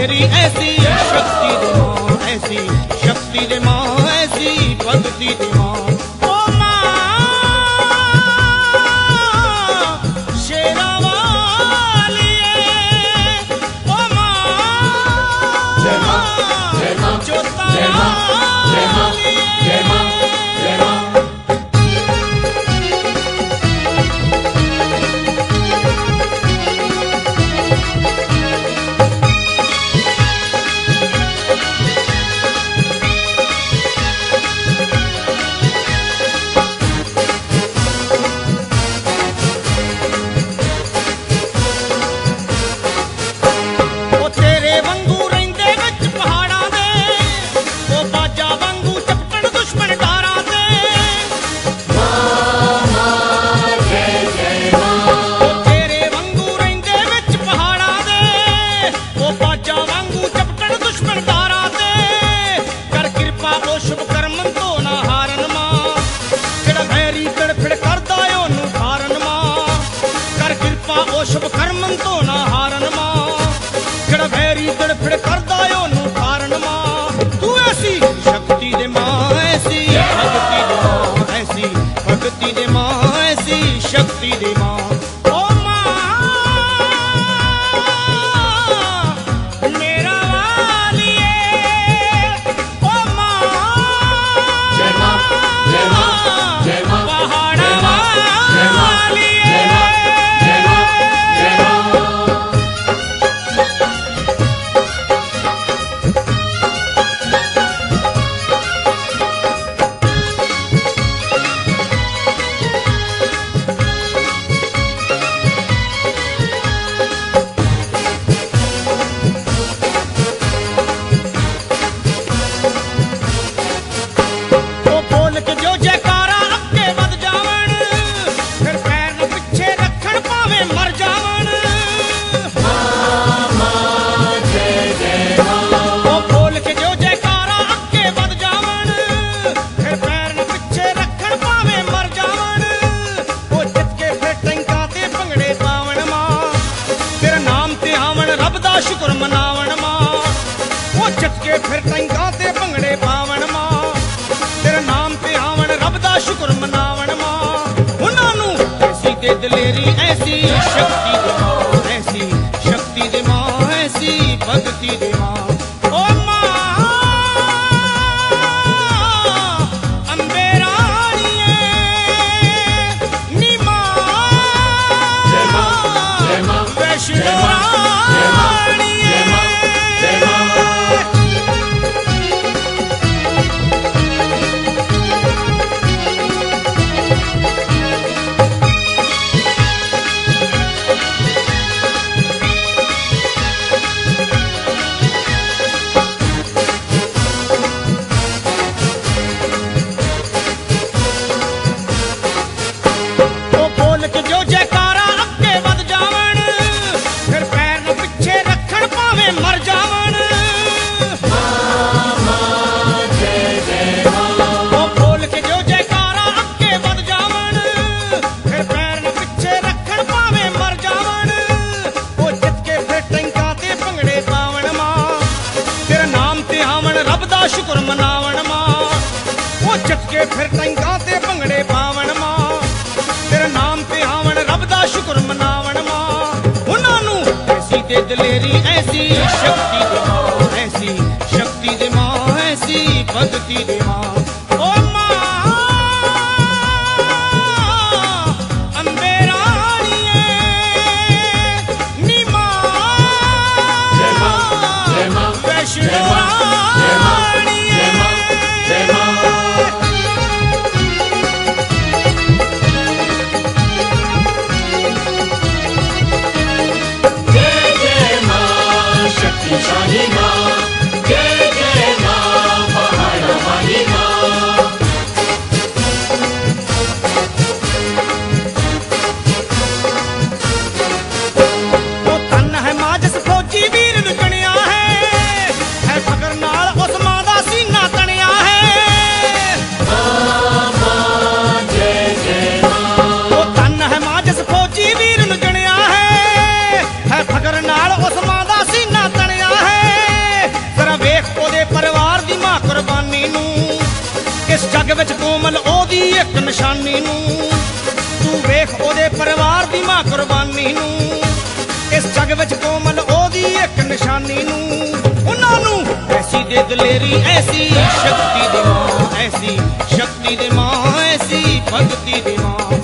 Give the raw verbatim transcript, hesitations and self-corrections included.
दलेरी ऐसी शक्ति दे मां, ऐसी शक्ति दे मां, ऐसी भक्ति दे मां। ओ मां शेरा वालिए, ओ मां जय मां, जय मां, जोता जय मां, जय मां, जय मां, जय मां। शुभ कर्मन तो ना हारन मां, जड़ा भैरी तड़फड़ करदा ओनू हारन मां। तू ऐसी शक्ति दे मां, ऐसी भक्ति दे मां, ऐसी भक्ति दे मां, ऐसी शक्ति दे मां। ओ मां मेरा वालिए, ओ मां जय मां, जय मां, जय मां, पहाड़ा जय मां, जय मां, जय मां, जय मां, जय मां। ओ बोल के जो जयकारा अगे वध जावन, फिर पैर न पिछे रखण पावे मर जावन। ओ बोल के जो जयकारा अगे वध जावन, फिर पैर न पिछे रखण पावे मर जावन। ओ जित के फिर टंका ते भंगड़े पावन मां, तेरा नाम ते आवन रब दा शुक्र मनावन मां। ओ जित के फिर टंका ते भंगड़े पावन मां, तेरा नाम ते आवन रब दा शुक्र मनावन मां। उन्हां नू ऐसी ते दलेरी ऐसी शक्ति दे मां, ऐसी शक्ति दे मां, ऐसी भक्ति दे मां। ओ मां अम्बे राणिए नी मां, जय मां, जय मां, वैष्णो जय मां, जय मां, जय मां, जय मां। ओ बोल के जो जयकारा अगे वध जावन, फिर पैर न पिछे रखण पावे मर जावन। ओ बोल के जो जयकारा अगे वध जावन, फिर पैर न पिछे रखण पावे मर जावन। ओ जित के फिर टंका ते भंगड़े पावन मां, तेरा नाम ते आवन रब दा शुक्र मनावन मां। ओ जित के फिर टंका ते भंगड़े पावन मां, तेरा नाम ते आवन रब दा शुक्र मनावन मां। उन्हां नू ऐसी ते दलेरी ऐसी शक्ति दे मां, ऐसी शक्ति दे मां, ऐसी भक्ति दे मां। ओ मां अम्बे राणिए नी मां, जय मां, जय मां, वैष्णो जय मां, जय मां, जय मां, जय मां। जय जय मां शक्तिशाली मां, जय जय मां पहाड़ वाली ਇੱਕ ਨਿਸ਼ਾਨੀ ਨੂੰ ਤੂੰ ਵੇਖ ਉਹਦੇ ਪਰਿਵਾਰ ਦੀ ਮਾਂ ਕੁਰਬਾਨੀ ਨੂੰ ਇਸ ਜੱਗ ਵਿੱਚ ਕੋਮਲ ਉਹਦੀ ਇੱਕ ਨਿਸ਼ਾਨੀ ਨੂੰ ਉਹਨਾਂ ਨੂੰ ਐਸੀ ਦੇ ਦਲੇਰੀ ਐਸੀ ਸ਼ਕਤੀ ਦੀ ਮਾਂ ਐਸੀ ਸ਼ਕਤੀ ਦੀ ਮਾਂ ਐਸੀ ਭਗਤੀ ਦੀ ਮਾਂ